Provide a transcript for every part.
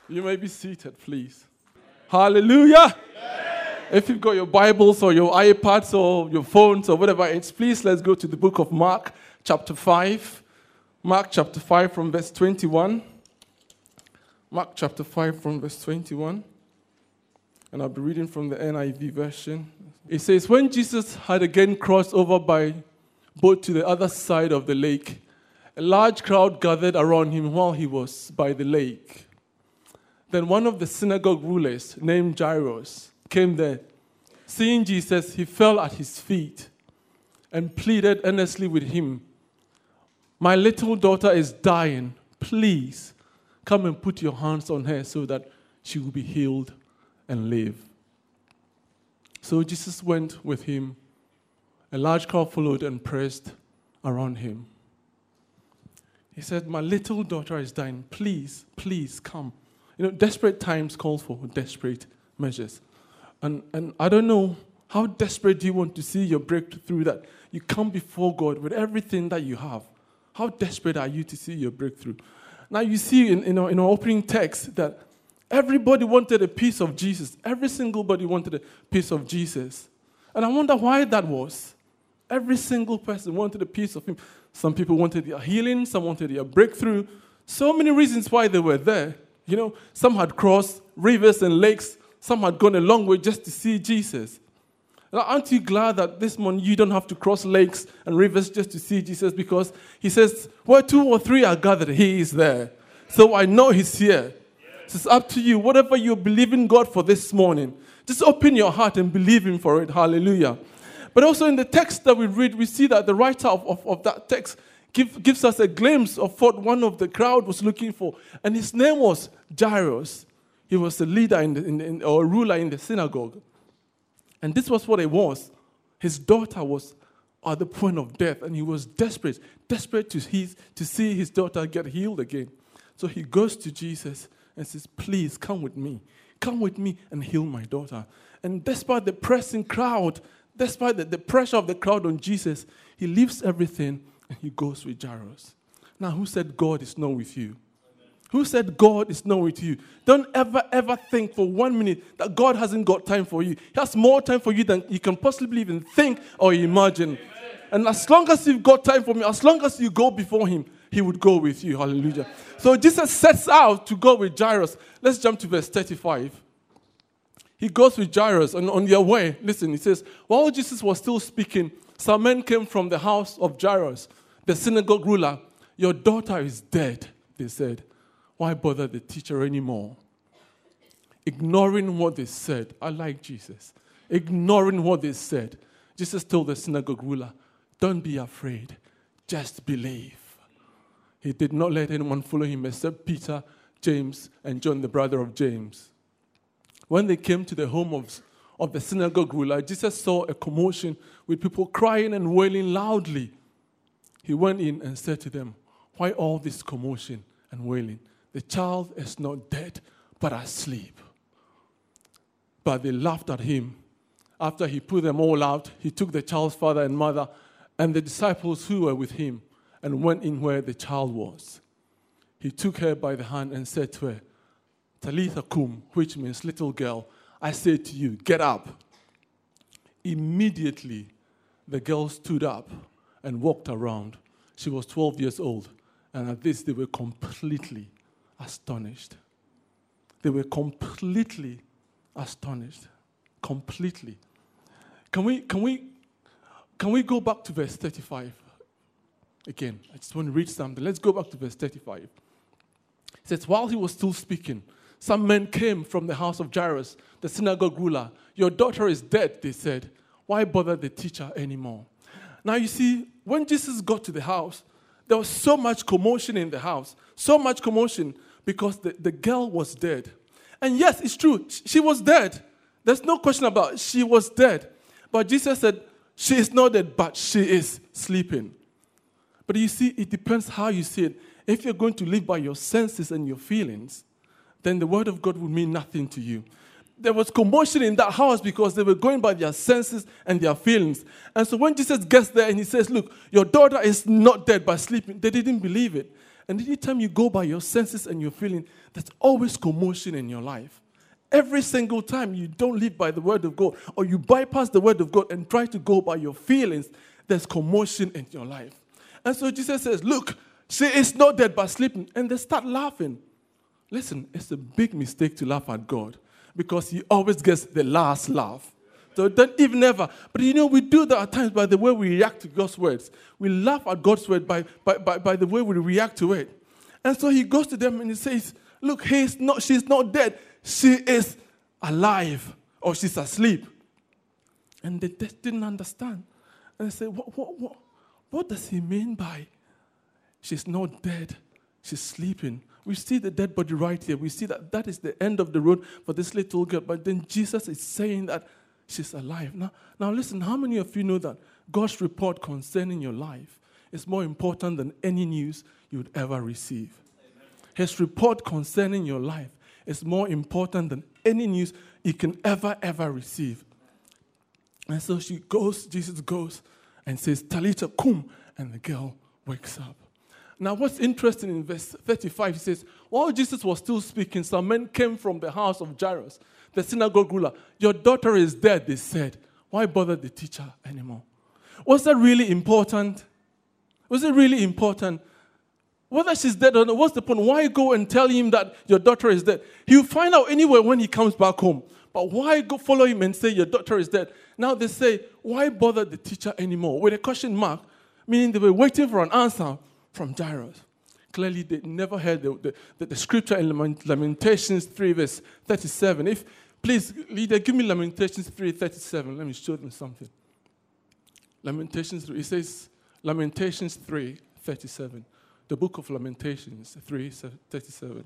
You may be seated, please. Hallelujah. If you've got your Bibles or your iPads or your phones or whatever it's, please let's go to the book of Mark, chapter 5. Mark chapter 5 from verse 21. Mark chapter 5 from verse 21. And I'll be reading from the NIV version. It says, when Jesus had again crossed over by boat to the other side of the lake, a large crowd gathered around him while he was by the lake. Then one of the synagogue rulers, named Jairus, came there. Seeing Jesus, he fell at his feet and pleaded earnestly with him, my little daughter is dying. Please come and put your hands on her so that she will be healed and live. So Jesus went with him. A large crowd followed and pressed around him. He said, my little daughter is dying. Please, please come. Desperate times call for desperate measures. And I don't know, how desperate do you want to see your breakthrough that you come before God with everything that you have? How desperate are you to see your breakthrough? Now you see in our opening text that everybody wanted a piece of Jesus. Every single body wanted a piece of Jesus. And I wonder why that was. Every single person wanted a piece of him. Some people wanted their healing, some wanted their breakthrough. So many reasons why they were there. Some had crossed rivers and lakes. Some had gone a long way just to see Jesus. Now, aren't you glad that this morning you don't have to cross lakes and rivers just to see Jesus? Because he says, where 2 or 3 are gathered, he is there. So I know he's here. So it's up to you. Whatever you're believing God for this morning, just open your heart and believe him for it. Hallelujah. But also in the text that we read, we see that the writer of that text gives us a glimpse of what one of the crowd was looking for. And his name was Jairus. He was a leader or a ruler in the synagogue. And this was what it was. His daughter was at the point of death, and he was desperate to see his daughter get healed again. So he goes to Jesus and says, please come with me and heal my daughter. And despite the pressing crowd, despite the pressure of the crowd on Jesus, he leaves everything and he goes with Jairus. Now, who said God is not with you? Who said God is not with you? Don't ever think for 1 minute that God hasn't got time for you. He has more time for you than you can possibly even think or imagine. Amen. And as long as you've got time for me, as long as you go before him, he would go with you. Hallelujah. So Jesus sets out to go with Jairus. Let's jump to verse 35. He goes with Jairus, and on their way, listen, he says, while Jesus was still speaking, some men came from the house of Jairus, the synagogue ruler. Your daughter is dead, they said. Why bother the teacher anymore? Ignoring what they said. I like Jesus. Ignoring what they said. Jesus told the synagogue ruler, don't be afraid, just believe. He did not let anyone follow him except Peter, James, and John, the brother of James. When they came to the home of the synagogue ruler, Jesus saw a commotion with people crying and wailing loudly. He went in and said to them, why all this commotion and wailing? The child is not dead, but asleep. But they laughed at him. After he put them all out, he took the child's father and mother and the disciples who were with him and went in where the child was. He took her by the hand and said to her, Talitha cum, which means little girl, I say to you, get up. Immediately, the girl stood up and walked around. She was 12 years old, and at this they were completely astonished. They were completely astonished. Completely. Can we go back to verse 35? Again, I just want to read something. Let's go back to verse 35. It says, while he was still speaking, some men came from the house of Jairus, the synagogue ruler. Your daughter is dead, they said. Why bother the teacher anymore? Now you see, when Jesus got to the house, there was so much commotion in the house. So much commotion because the girl was dead. And yes, it's true. She was dead. There's no question about it. She was dead. But Jesus said, she is not dead, but she is sleeping. But you see, it depends how you see it. If you're going to live by your senses and your feelings, then the word of God will mean nothing to you. There was commotion in that house because they were going by their senses and their feelings. And so when Jesus gets there and he says, look, your daughter is not dead but sleeping, they didn't believe it. And anytime you go by your senses and your feeling, there's always commotion in your life. Every single time you don't live by the word of God, or you bypass the word of God and try to go by your feelings, there's commotion in your life. And so Jesus says, look, she is not dead but sleeping. And they start laughing. Listen, it's a big mistake to laugh at God because he always gets the last laugh. So don't even ever. But we do that at times by the way we react to God's words. We laugh at God's word by the way we react to it. And so he goes to them and he says, look, she's not dead. She is alive, or she's asleep. And they just didn't understand. And they say, what does he mean by she's not dead, she's sleeping? We see the dead body right here. We see that is the end of the road for this little girl. But then Jesus is saying that she's alive. Now listen, how many of you know that God's report concerning your life is more important than any news you would ever receive? Amen. His report concerning your life is more important than any news you can ever receive. And so Jesus goes and says, Talitha kum, and the girl wakes up. Now what's interesting in verse 35, he says, while Jesus was still speaking, some men came from the house of Jairus, the synagogue ruler. Your daughter is dead, they said. Why bother the teacher anymore? Was that really important? Was it really important? Whether she's dead or not, what's the point? Why go and tell him that your daughter is dead? He'll find out anyway when he comes back home. But why go follow him and say your daughter is dead? Now they say, why bother the teacher anymore? With a question mark, meaning they were waiting for an answer from Jairus. Clearly, they never heard the scripture in Lamentations 3, verse 37. Please, leader, give me Lamentations 3:37. Let me show them something. Lamentations 3. It says, Lamentations 3:37. The book of Lamentations 3:37.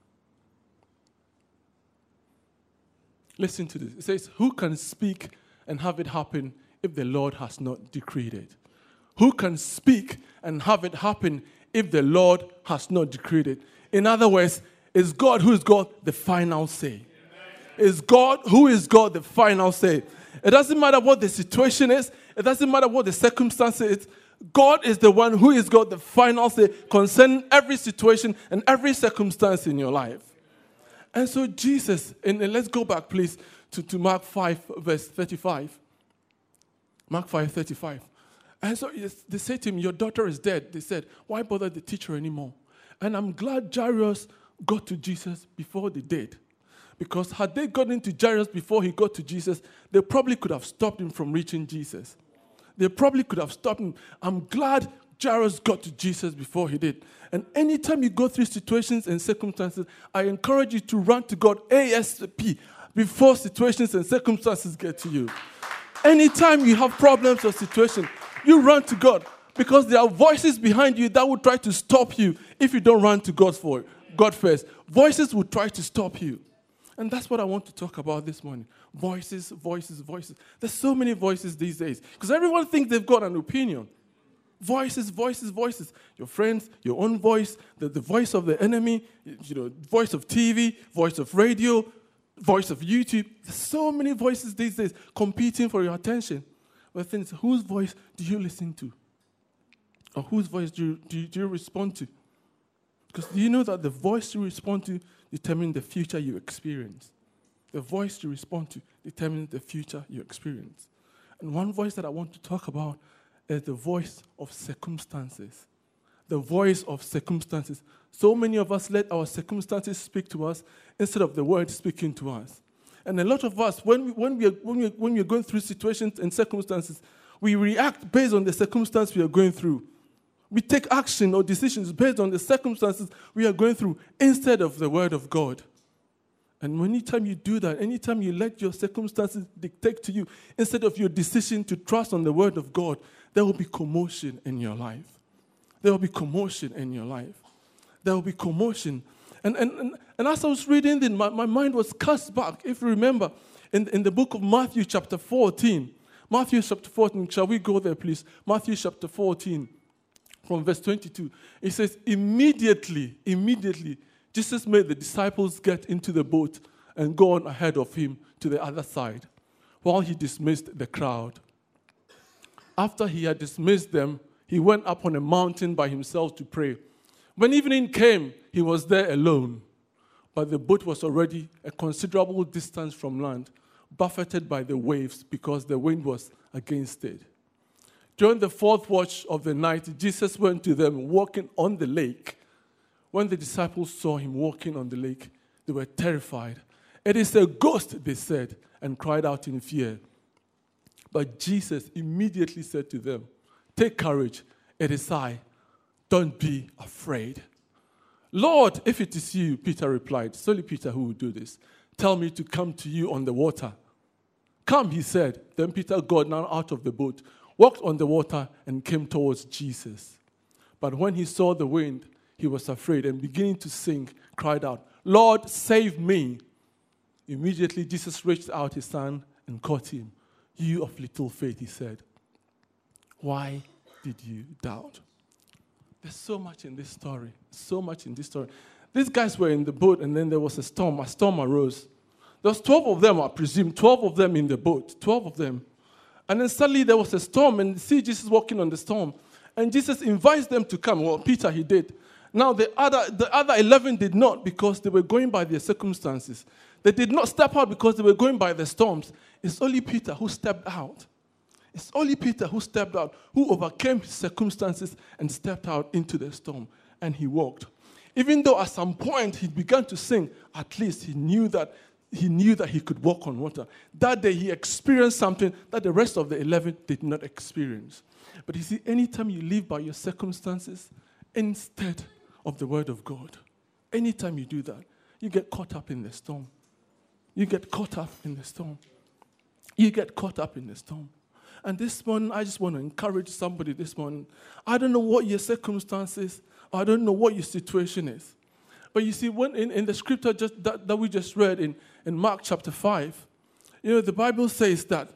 Listen to this. It says, who can speak and have it happen if the Lord has not decreed it? Who can speak and have it happen if the Lord has not decreed it? In other words, is God who is God the final say? Is God who is God the final say? It doesn't matter what the situation is. It doesn't matter what the circumstance is. God is the one who is God the final say concerning every situation and every circumstance in your life. And so Jesus, and let's go back please to Mark 5 verse 35. Mark 5:35. And so they said to him, your daughter is dead. They said, why bother the teacher anymore? And I'm glad Jairus got to Jesus before they did. Because had they gotten to Jairus before he got to Jesus, they probably could have stopped him from reaching Jesus. They probably could have stopped him. I'm glad Jairus got to Jesus before he did. And anytime you go through situations and circumstances, I encourage you to run to God ASAP before situations and circumstances get to you. Anytime you have problems or situations, you run to God because there are voices behind you that will try to stop you if you don't run to God first. Voices will try to stop you. And that's what I want to talk about this morning. Voices. There's so many voices these days because everyone thinks they've got an opinion. Voices. Your friends, your own voice, the voice of the enemy, voice of TV, voice of radio, voice of YouTube. There's so many voices these days competing for your attention. But the thing is, whose voice do you listen to? Or whose voice do you respond to? Because do you know that the voice you respond to determines the future you experience? The voice you respond to determines the future you experience. And one voice that I want to talk about is the voice of circumstances. The voice of circumstances. So many of us let our circumstances speak to us instead of the word speaking to us. And a lot of us, when we're going through situations and circumstances, we react based on the circumstance we are going through. We take action or decisions based on the circumstances we are going through instead of the word of God. And anytime you do that, anytime you let your circumstances dictate to you instead of your decision to trust on the word of God, there will be commotion in your life. There will be commotion in your life. There will be commotion. And as I was reading this, my mind was cast back, if you remember, in the book of Matthew chapter 14. Matthew chapter 14, shall we go there please? Matthew chapter 14, from verse 22. It says, immediately, Jesus made the disciples get into the boat and go on ahead of him to the other side, while he dismissed the crowd. After he had dismissed them, he went up on a mountain by himself to pray. When evening came, he was there alone. But the boat was already a considerable distance from land, buffeted by the waves because the wind was against it. During the fourth watch of the night, Jesus went to them walking on the lake. When the disciples saw him walking on the lake, they were terrified. "It is a ghost," they said, and cried out in fear. But Jesus immediately said to them, "Take courage, it is I. Don't be afraid." "Lord, if it is you," Peter replied. It's only Peter who will do this. "Tell me to come to you on the water." "Come," he said. Then Peter got down out of the boat, walked on the water, and came towards Jesus. But when he saw the wind, he was afraid and beginning to sink, cried out, "Lord, save me." Immediately Jesus reached out his hand and caught him. "You of little faith," he said, "why did you doubt?" There's so much in this story. So much in this story. These guys were in the boat, and then there was a storm. A storm arose. There was 12 of them, I presume, 12 of them in the boat, 12 of them. And then suddenly there was a storm, and you see Jesus walking on the storm. And Jesus invites them to come. Well, Peter, he did. Now, the other 11 did not because they were going by their circumstances. They did not step out because they were going by the storms. It's only Peter who stepped out. It's only Peter who stepped out, who overcame his circumstances and stepped out into the storm. And he walked. Even though at some point he began to sink, at least he knew that he could walk on water. That day he experienced something that the rest of the 11 did not experience. But you see, anytime you live by your circumstances instead of the word of God, anytime you do that, you get caught up in the storm. You get caught up in the storm. You get caught up in the storm. And this morning, I just want to encourage somebody this morning. I don't know what your circumstances, I don't know what your situation is. But you see, when in the scripture that we just read in Mark chapter 5, the Bible says that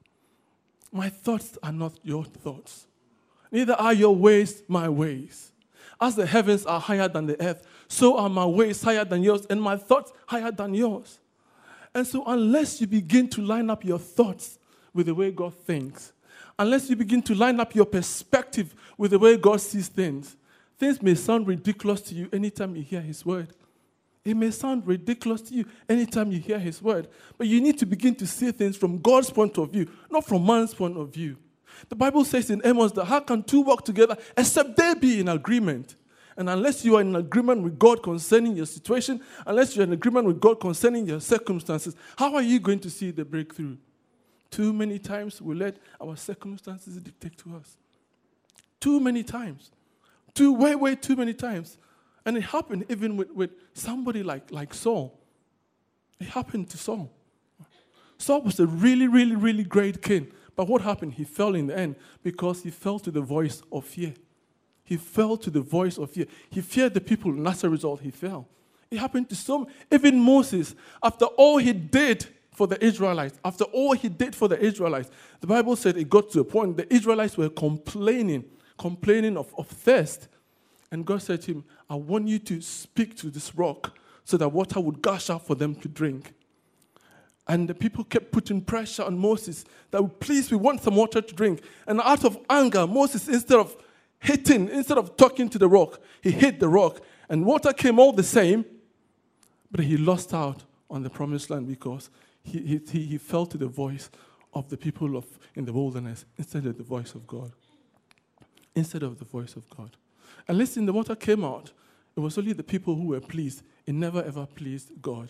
my thoughts are not your thoughts. Neither are your ways my ways. As the heavens are higher than the earth, so are my ways higher than yours, and my thoughts higher than yours. And so unless you begin to line up your thoughts with the way God thinks, unless you begin to line up your perspective with the way God sees things, things may sound ridiculous to you anytime you hear his word. It may sound ridiculous to you anytime you hear his word. But you need to begin to see things from God's point of view, not from man's point of view. The Bible says in Amos that how can two walk together except they be in agreement? And unless you are in agreement with God concerning your situation, unless you're in agreement with God concerning your circumstances, how are you going to see the breakthrough? Too many times we let our circumstances dictate to us. Too many times. Way too many times. And it happened even with somebody like Saul. It happened to Saul. Saul was a really, really, really great king. But what happened? He fell in the end because he fell to the voice of fear. He fell to the voice of fear. He feared the people, and as a result, he fell. It happened to some. Even Moses, after all he did for the Israelites, the Bible said it got to a point the Israelites were complaining of thirst. And God said to him, I want you to speak to this rock so that water would gush out for them to drink. And the people kept putting pressure on Moses that, please, we want some water to drink. And out of anger, Moses, instead of talking to the rock, he hit the rock. And water came all the same, but he lost out on the promised land because he fell to the voice of the people in the wilderness instead of the voice of God. And listen, the water came out. It was only the people who were pleased. It never ever pleased God.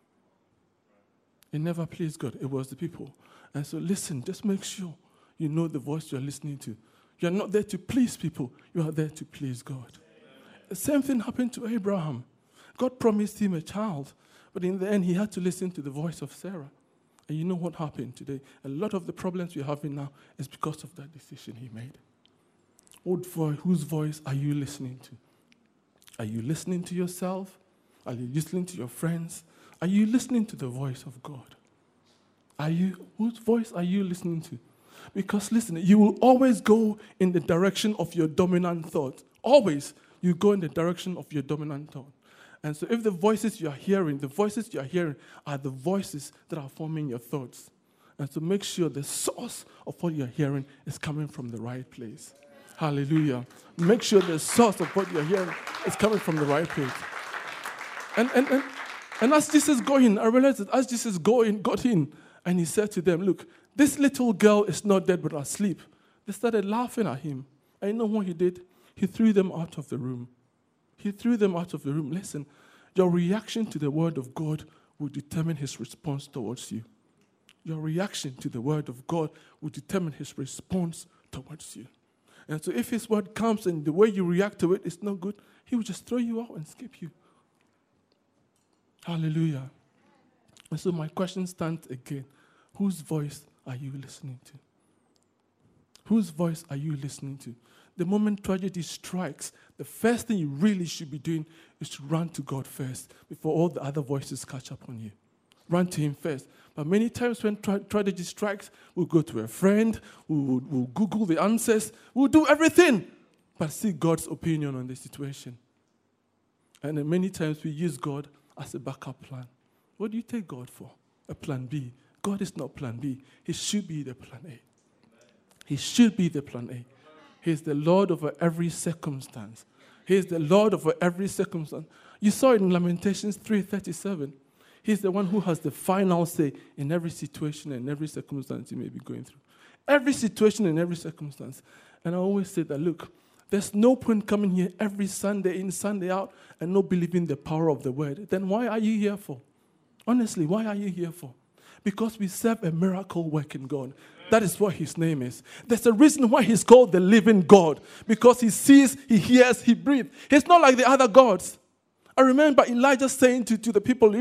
It never pleased God. It was the people. And so listen, just make sure you know the voice you're listening to. You're not there to please people. You are there to please God. Amen. The same thing happened to Abraham. God promised him a child. But in the end, he had to listen to the voice of Sarah. And you know what happened today? A lot of the problems we're having now is because of that decision he made. Whose voice are you listening to? Are you listening to yourself? Are you listening to your friends? Are you listening to the voice of God? Whose voice are you listening to? Because listen, you will always go in the direction of your dominant thought. Always, you go in the direction of your dominant thought. And so if the voices you are hearing are the voices that are forming your thoughts. And so make sure the source of what you're hearing is coming from the right place. Hallelujah. Make sure the source of what you're hearing is coming from the right place. And as Jesus got in, I realized that as Jesus got in, and he said to them, look, this little girl is not dead but asleep. They started laughing at him. And you know what he did? He threw them out of the room. He threw them out of the room. Listen, your reaction to the word of God will determine his response towards you. Your reaction to the word of God will determine his response towards you. And so if his word comes and the way you react to it is not good, he will just throw you out and skip you. Hallelujah. And so my question stands again. Whose voice are you listening to? Whose voice are you listening to? The moment tragedy strikes, the first thing you really should be doing is to run to God first before all the other voices catch up on you. Run to him first. But many times when tragedy strikes, we'll go to a friend, we'll Google the answers, we'll do everything, but see God's opinion on the situation. And then many times we use God as a backup plan. What do you take God for? A plan B. God is not plan B. He should be the plan A. He should be the plan A. He is the Lord over every circumstance. He is the Lord over every circumstance. You saw it in Lamentations 3:37. He's the one who has the final say in every situation and every circumstance you may be going through. Every situation and every circumstance. And I always say that, look, there's no point coming here every Sunday in, Sunday out, and not believing the power of the word. Then why are you here for? Honestly, why are you here for? Because we serve a miracle working God. That is what his name is. There's a reason why he's called the living God. Because he sees, he hears, he breathes. He's not like the other gods. I remember Elijah saying to the people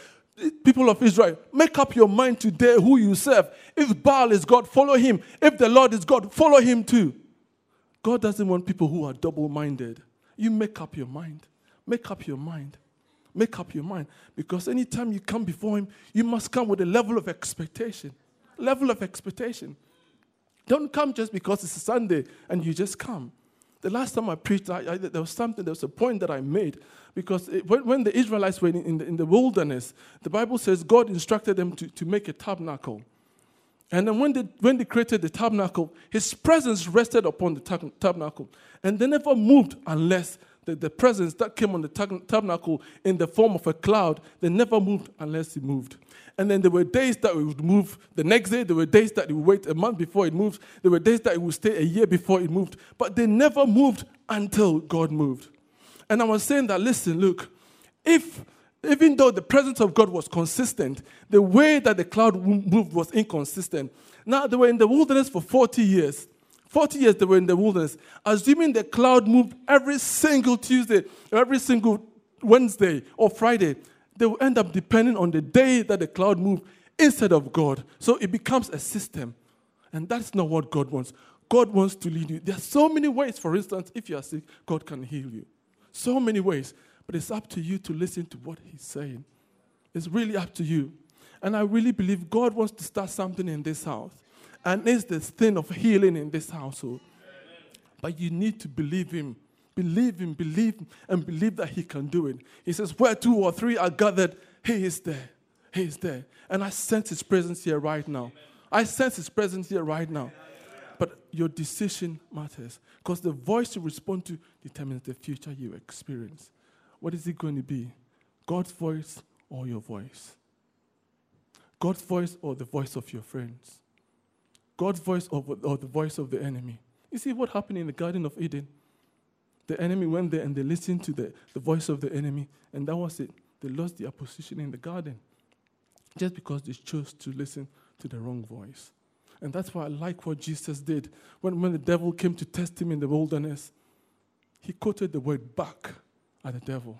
of Israel, make up your mind today who you serve. If Baal is God, follow him. If the Lord is God, follow him too. God doesn't want people who are double-minded. You make up your mind. Make up your mind. Make up your mind. Because anytime you come before him, you must come with a level of expectation. Level of expectation. Don't come just because it's a Sunday and you just come. The last time I preached, there was a point that I made. Because when the Israelites were in the wilderness, the Bible says God instructed them to make a tabernacle. And then when they created the tabernacle, his presence rested upon the tabernacle. And they never moved unless the presence that came on the tabernacle in the form of a cloud, they never moved unless it moved. And then there were days that it would move the next day. There were days that it would wait a month before it moved. There were days that it would stay a year before it moved. But they never moved until God moved. And I was saying that, listen, look, even though the presence of God was consistent, the way that the cloud moved was inconsistent. Now, they were in the wilderness for 40 years. 40 years they were in the wilderness. Assuming the cloud moved every single Tuesday, or every single Wednesday or Friday, they will end up depending on the day that the cloud moved instead of God. So it becomes a system. And that's not what God wants. God wants to lead you. There are so many ways, for instance, if you are sick, God can heal you. So many ways. But it's up to you to listen to what he's saying. It's really up to you. And I really believe God wants to start something in this house. And it's this thing of healing in this household. But you need to believe him. Believe him, and believe that he can do it. He says, where 2 or 3 are gathered, he is there. He is there. And I sense his presence here right now. I sense his presence here right now. But your decision matters. Because the voice you respond to determines the future you experience. What is it going to be? God's voice or your voice? God's voice or the voice of your friends? God's voice or the voice of the enemy? You see what happened in the Garden of Eden? The enemy went there and they listened to the voice of the enemy, and that was it. They lost their position in the garden just because they chose to listen to the wrong voice. And that's why I like what Jesus did. When the devil came to test him in the wilderness, he quoted the word back at the devil.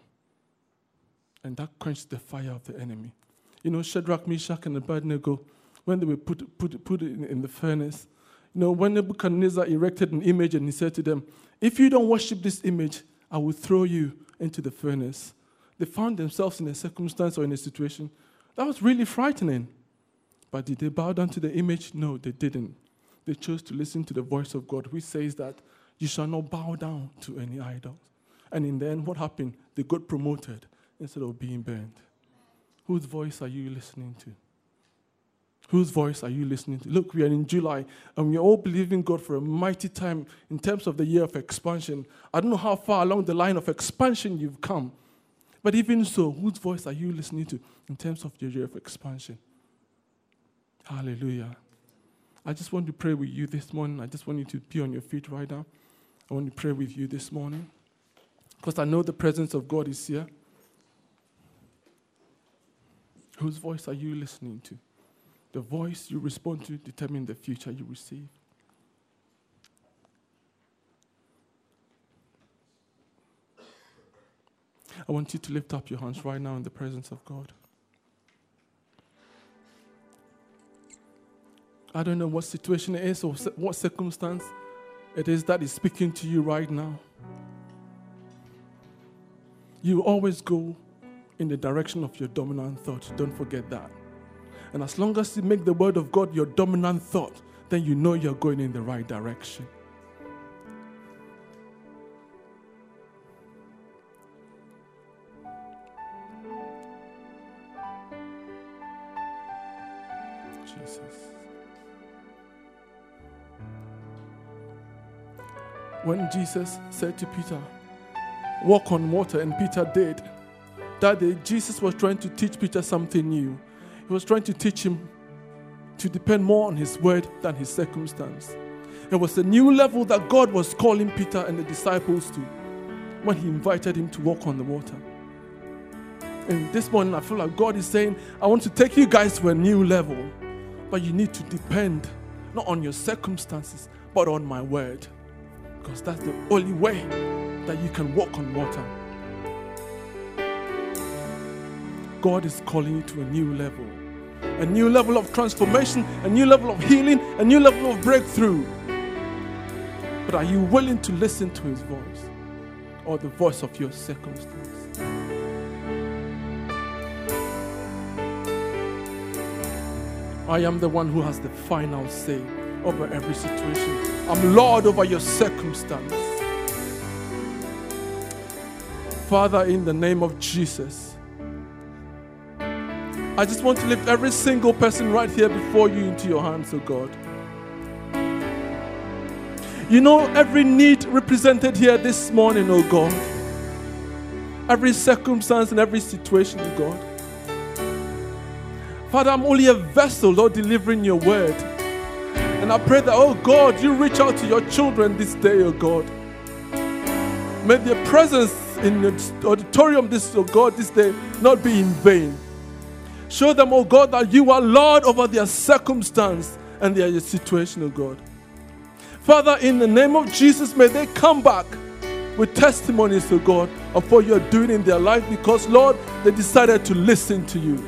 And that quenched the fire of the enemy. You know, Shadrach, Meshach, and Abednego, when they were put in the furnace, you know, when Nebuchadnezzar erected an image and he said to them, if you don't worship this image, I will throw you into the furnace. They found themselves in a circumstance or in a situation that was really frightening. But did they bow down to the image? No, they didn't. They chose to listen to the voice of God, which says that you shall not bow down to any idols. And in the end, what happened? They got promoted instead of being burned. Whose voice are you listening to? Whose voice are you listening to? Look, we are in July, and we are all believing God for a mighty time in terms of the year of expansion. I don't know how far along the line of expansion you've come, but even so, whose voice are you listening to in terms of your year of expansion? Hallelujah. I just want to pray with you this morning. I just want you to be on your feet right now. I want to pray with you this morning because I know the presence of God is here. Whose voice are you listening to? The voice you respond to determines the future you receive. I want you to lift up your hands right now in the presence of God. I don't know what situation it is or what circumstance it is that is speaking to you right now. You always go in the direction of your dominant thought. Don't forget that. And as long as you make the word of God your dominant thought, then you know you're going in the right direction. Jesus. When Jesus said to Peter, walk on water, and Peter did, that day Jesus was trying to teach Peter something new. He was trying to teach him to depend more on his word than his circumstance. It was a new level that God was calling Peter and the disciples to when he invited him to walk on the water. And this morning I feel like God is saying, I want to take you guys to a new level, but you need to depend not on your circumstances, but on my word. Because that's the only way that you can walk on water. God is calling you to a new level of transformation, a new level of healing, a new level of breakthrough. But are you willing to listen to his voice or the voice of your circumstance? I am the one who has the final say over every situation. I'm Lord over your circumstance. Father, in the name of Jesus, I just want to lift every single person right here before you into your hands, oh God. You know every need represented here this morning, oh God. Every circumstance and every situation, oh God. Father, I'm only a vessel, Lord, delivering your word. And I pray that, oh God, you reach out to your children this day, oh God. May their presence in the auditorium this day not be in vain. Show them, oh God, that you are Lord over their circumstance and their situation, oh God. Father, in the name of Jesus, may they come back with testimonies, oh God, of what you're doing in their life because, Lord, they decided to listen to you.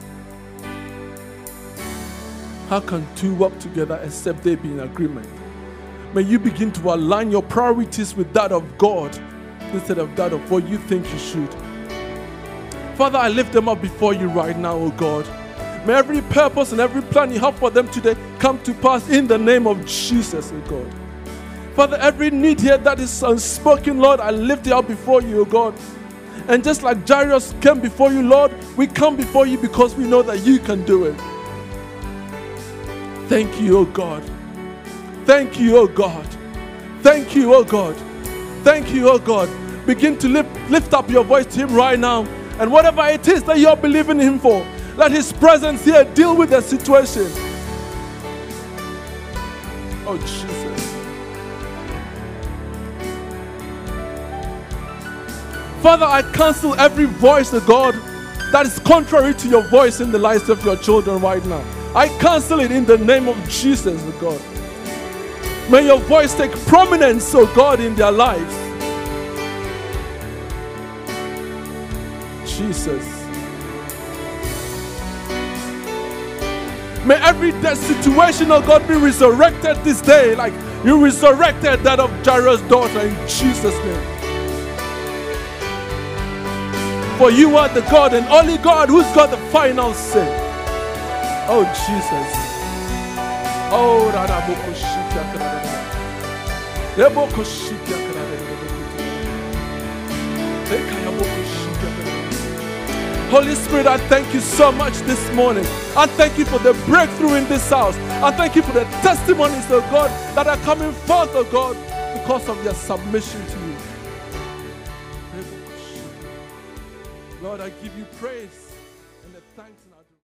How can two work together except they be in agreement? May you begin to align your priorities with that of God instead of that of what you think you should. Father, I lift them up before you right now, oh God. May every purpose and every plan you have for them today come to pass in the name of Jesus, oh God. Father, every need here that is unspoken, Lord, I lift it up before you, oh God. And just like Jairus came before you, Lord, we come before you because we know that you can do it. Thank you, oh God. Thank you, oh God. Thank you, oh God. Thank you, oh God. Begin to lift up your voice to him right now. And whatever it is that you're believing him for, let his presence here deal with the situation. Oh, Jesus. Father, I cancel every voice of God that is contrary to your voice in the lives of your children right now. I cancel it in the name of Jesus, oh God. May your voice take prominence, oh God, in their lives. Jesus. May every dead situation, oh God, be resurrected this day like you resurrected that of Jairus' daughter in Jesus' name. For you are the God and only God who's got the final say. Oh, Jesus. Oh, Holy Spirit, I thank you so much this morning. I thank you for the breakthrough in this house. I thank you for the testimonies, oh God, that are coming forth, oh God, because of their submission to you. Lord, I give you praise and the thanks.